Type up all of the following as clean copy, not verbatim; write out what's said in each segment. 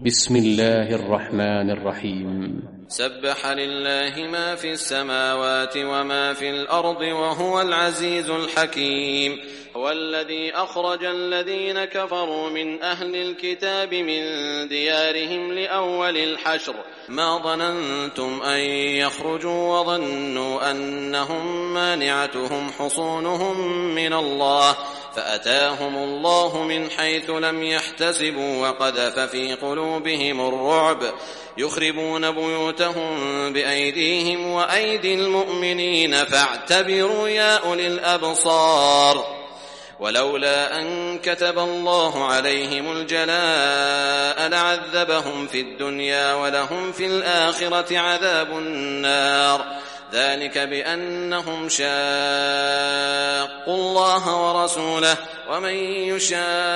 بسم الله الرحمن الرحيم. سبح لله ما في السماوات وما في الأرض وهو العزيز الحكيم. هو الذي أخرج الذين كفروا من أهل الكتاب من ديارهم لأول الحشر ما ظننتم أن يخرجوا وظنوا أنهم مانعتهم حصونهم من الله فأتاهم الله من حيث لم يحتسبوا وقذف في قلوبهم الرعب يخربون بيوتهم بأيديهم وأيدي المؤمنين فاعتبروا يا أولي الأبصار. ولولا أن كتب الله عليهم الجلاء لعذبهم في الدنيا ولهم في الآخرة عذاب النار ذلك بأنهم شاقوا الله ورسوله ومن يشاق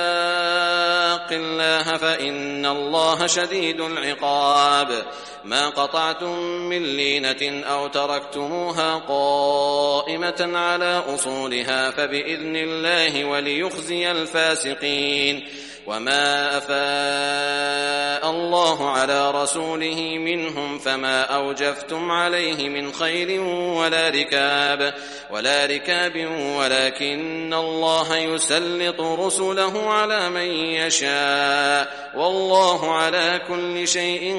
الله فإن الله شديد العقاب. ما قطعتم من لينة أو تركتموها قائمة على أصولها فبإذن الله وليخزي الفاسقين. وما أفاء الله على رسوله منهم فما أوجفتم عليه من خيل ولا ركاب ولكن الله يسلط رسله على من يشاء والله على كل شيء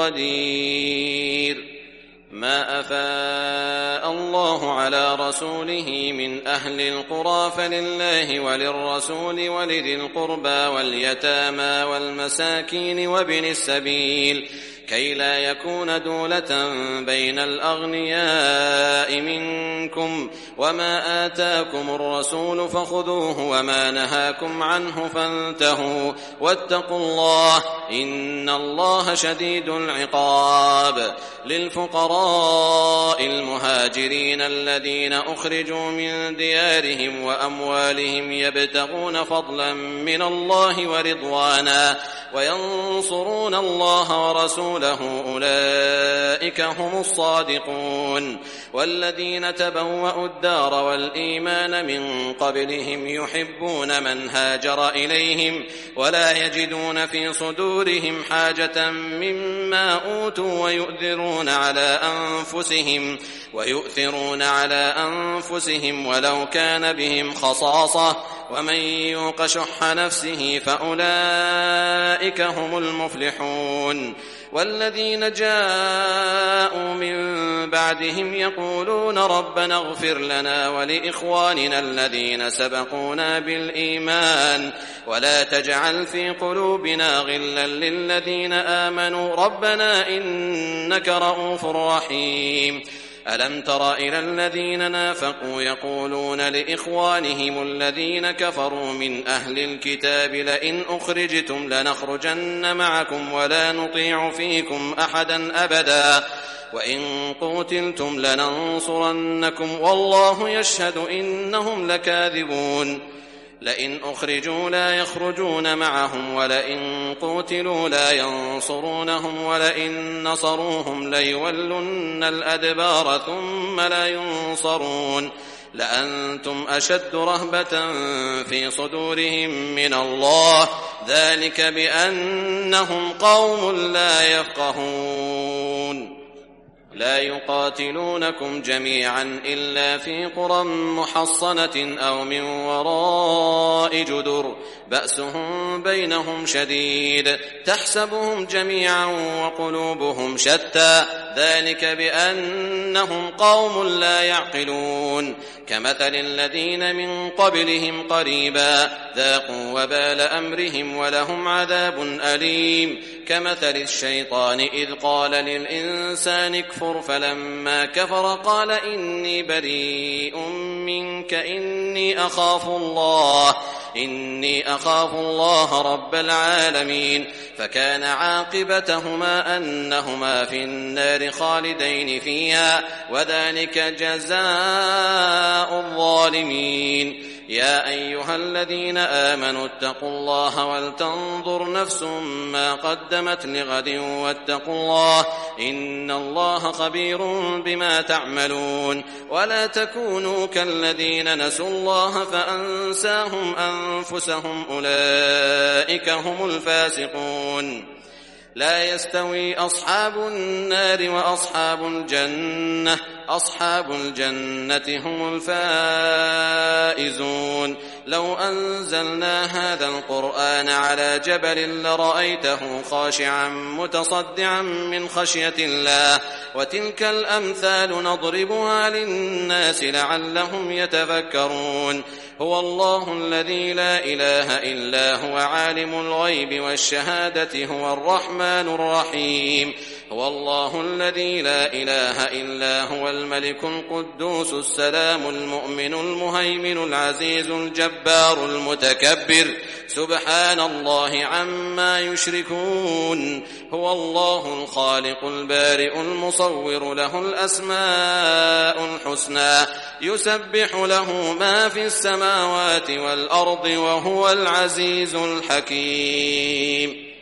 قدير. ما أفاء الله على رسوله من أهل القرى فلله وللرسول ولذي القربى واليتامى والمساكين وابن السبيل كي لا يكون دولة بين الأغنياء منكم. وما آتاكم الرسول فخذوه وما نهاكم عنه فانتهوا واتقوا الله إن الله شديد العقاب. للفقراء المهاجرين الذين أخرجوا من ديارهم وأموالهم يبتغون فضلا من الله ورضوانا وينصرون الله ورسوله أولئك هم الصادقون. والذين تبوأوا الدار والإيمان من قبلهم يحبون من هاجر إليهم ولا يجدون في صدورهم حاجة مما أوتوا ويؤثرون على أنفسهم ولو كان بهم خصاصة ومن يوق شح نفسه فأولئك هم المفلحون. والذين جاءوا من بعدهم يقولون ربنا اغفر لنا ولإخواننا الذين سبقونا بالإيمان ولا تجعل في قلوبنا غلا للذين آمنوا ربنا إنك رؤوف رحيم. ألم تر إلى الذين نافقوا يقولون لإخوانهم الذين كفروا من أهل الكتاب لئن أخرجتم لنخرجن معكم ولا نطيع فيكم أحدا أبدا وإن قوتلتم لننصرنكم والله يشهد إنهم لكاذبون. لئن أخرجوا لا يخرجون معهم ولئن قوتلوا لا ينصرونهم ولئن نصروهم ليولن الأدبار ثم لا ينصرون لأنتم أشد رهبة في صدورهم من الله ذلك بأنهم قوم لا يفقهون. لا يقاتلونكم جميعا إلا في قرى محصنة أو من وراء جدر بأسهم بينهم شديد تحسبهم جميعا وقلوبهم شتى ذلك بأنهم قوم لا يعقلون. كمثل الذين من قبلهم قريبا ذاقوا وبال أمرهم ولهم عذاب أليم. كمثل الشيطان إذ قال للإنسان اكفر فلما كفر قال إني بريء منك إني أخاف الله رب العالمين. فكان عاقبتهما أنهما في النار خالدين فيها وذلك جزاء الظالمين. يا أيها الذين آمنوا اتقوا الله ولتنظر نفس ما قدمت لغد واتقوا الله إن الله خبير بما تعملون. ولا تكونوا كالذين نسوا الله فأنساهم أنفسهم أولئك هم الفاسقون. لا يستوي أصحاب النار وأصحاب الجنة أصحاب الجنة هم الفائزون لو أنزلنا هذا القرآن على جبل لرأيته خاشعا متصدعا من خشية الله وتلك الأمثال نضربها للناس لعلهم يتفكرون هو الله الذي لا إله إلا هو عالم الغيب والشهادة هو الرحمن الرحيم هو الله الذي لا إله إلا هو الملك القدوس السلام المؤمن المهيمن العزيز الجبار المتكبر سبحان الله عما يشركون هو الله الخالق البارئ المصور له الأسماء الحسنى يسبح له ما في السماوات والأرض وهو العزيز الحكيم